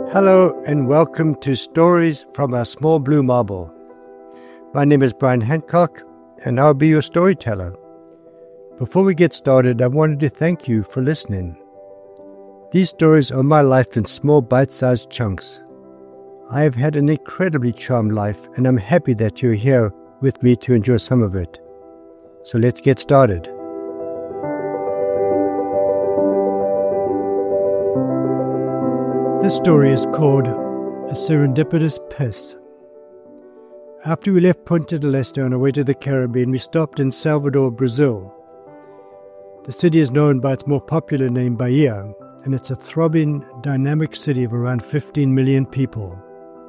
Hello and welcome to Stories from Our Small Blue Marble. My name is Brian Hancock and I'll be your storyteller. Before we get started, I wanted to thank you for listening. These stories are my life in small bite-sized chunks. I have had an incredibly charmed life and I'm happy that you're here with me to enjoy some of it. So let's get started. This story is called A Serendipitous Piss. After we left Punta del Este on our way to the Caribbean, we stopped in Salvador, Brazil. The city is known by its more popular name, Bahia, and it's a throbbing, dynamic city of around 15 million people.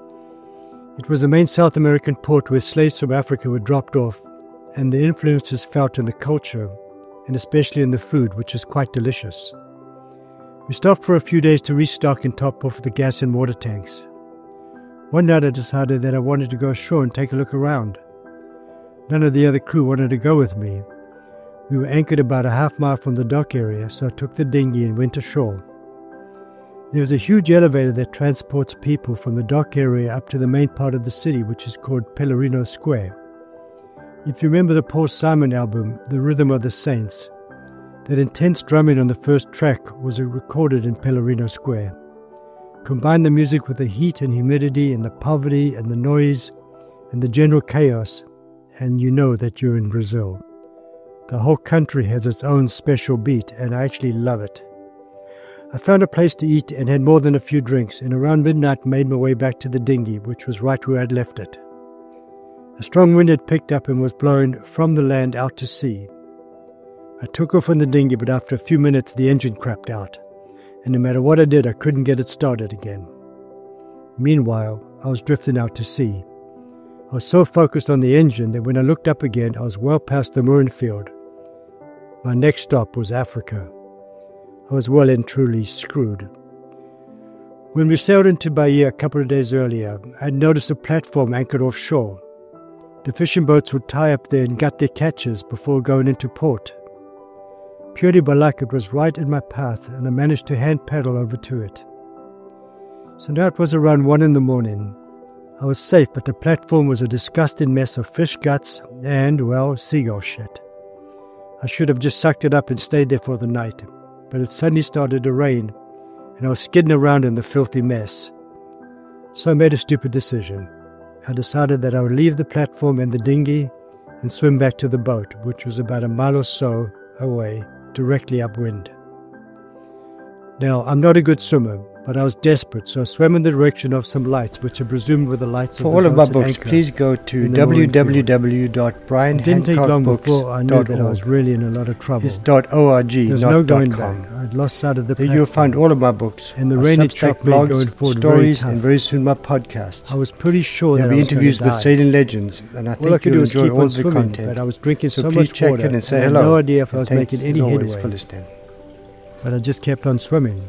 It was the main South American port where slaves from Africa were dropped off, and the influence is felt in the culture, and especially in the food, which is quite delicious. We stopped for a few days to restock and top off the gas and water tanks. One night I decided that I wanted to go ashore and take a look around. None of the other crew wanted to go with me. We were anchored about a half-mile from the dock area, so I took the dinghy and went ashore. There is a huge elevator that transports people from the dock area up to the main part of the city, which is called Pelourinho Square. If you remember the Paul Simon album, The Rhythm of the Saints, that intense drumming on the first track was recorded in Pelourinho Square. Combine the music with the heat and humidity and the poverty and the noise and the general chaos, and you know that you're in Brazil. The whole country has its own special beat, and I actually love it. I found a place to eat and had more than a few drinks, and around midnight made my way back to the dinghy, which was right where I'd left it. A strong wind had picked up and was blowing from the land out to sea. I took off on the dinghy, but after a few minutes the engine crapped out, and no matter what I did, I couldn't get it started again. Meanwhile, I was drifting out to sea. I was so focused on the engine that when I looked up again, I was well past the mooring field. My next stop was Africa. I was well and truly screwed. When we sailed into Bahia a couple of days earlier, I had noticed a platform anchored offshore. The fishing boats would tie up there and gut their catches before going into port. Purely by luck, it was right in my path, and I managed to hand paddle over to it. So now it was around 1 a.m. I was safe, but the platform was a disgusting mess of fish guts and, well, seagull shit. I should have just sucked it up and stayed there for the night, but it suddenly started to rain, and I was skidding around in the filthy mess. So I made a stupid decision. I decided that I would leave the platform and the dinghy and swim back to the boat, which was about a mile or so away, directly upwind. Now, I'm not a good swimmer, but I was desperate, so I swam in the direction of some lights, which I presumed were the lights of the boats. For all of my books, please go to www.brianhancockbooks.org. It didn't take long before I knew that I was really in a lot of trouble. It's .org, There's not no going .com. back. I'd lost sight of the There platform. you'll find all of my books, And the my rain had Substack struck me going forward stories, very and tough. very soon my podcasts. I was pretty sure that There'll I be was going interviews to with die. sailing legends, and I All I think could do you'll was enjoy keep all on the swimming, content. but I was drinking So so please much check water, in and say I had hello. no idea if I was And thanks making any as always headway. for listening. But I just kept on swimming.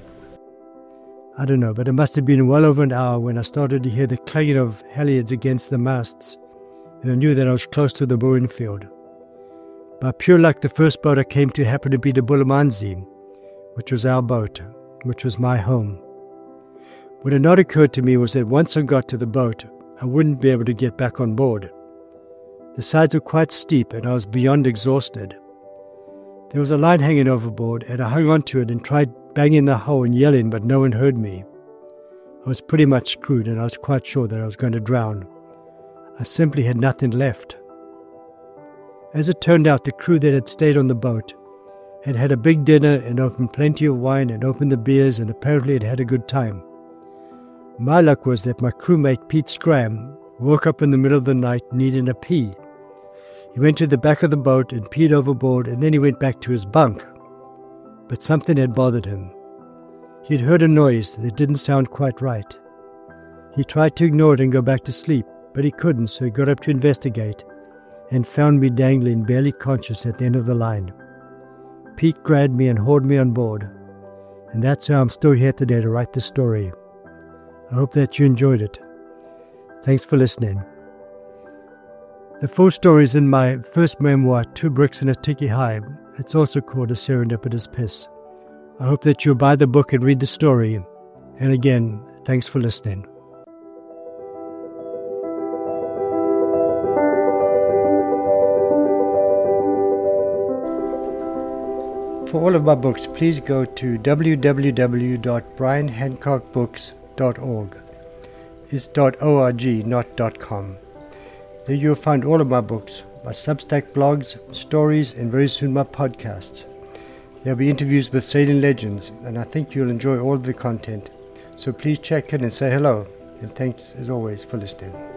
I don't know, but it must have been well over an hour when I started to hear the clanging of halyards against the masts, and I knew that I was close to the mooring field. By pure luck, the first boat I came to happened to be the Bulamanzi, which was our boat, which was my home. What had not occurred to me was that once I got to the boat, I wouldn't be able to get back on board. The sides were quite steep, and I was beyond exhausted. There was a line hanging overboard, and I hung onto it and tried banging the hull and yelling, but no one heard me. I was pretty much screwed, and I was quite sure that I was going to drown. I simply had nothing left. As it turned out, the crew that had stayed on the boat had had a big dinner and opened plenty of wine and opened the beers, and apparently had had a good time. My luck was that my crewmate Pete Scram woke up in the middle of the night needing a pee. He went to the back of the boat and peed overboard, and then he went back to his bunk. But something had bothered him. He had heard a noise that didn't sound quite right. He tried to ignore it and go back to sleep, but he couldn't, so he got up to investigate and found me dangling barely conscious at the end of the line. Pete grabbed me and hauled me on board, and that's how I'm still here today to write this story. I hope that you enjoyed it. Thanks for listening. The full story is in my first memoir, Two Bricks and a Tiki High. It's also called A Serendipitous Piss. I hope that you'll buy the book and read the story. And again, Thanks for listening. For all of my books, please go to www.brianhancockbooks.org. It's .org, not .com. There you'll find all of my books, my Substack blogs, stories, and very soon my podcasts. There'll be interviews with sailing legends, and I think you'll enjoy all of the content. So please check in and say hello, and thanks as always for listening.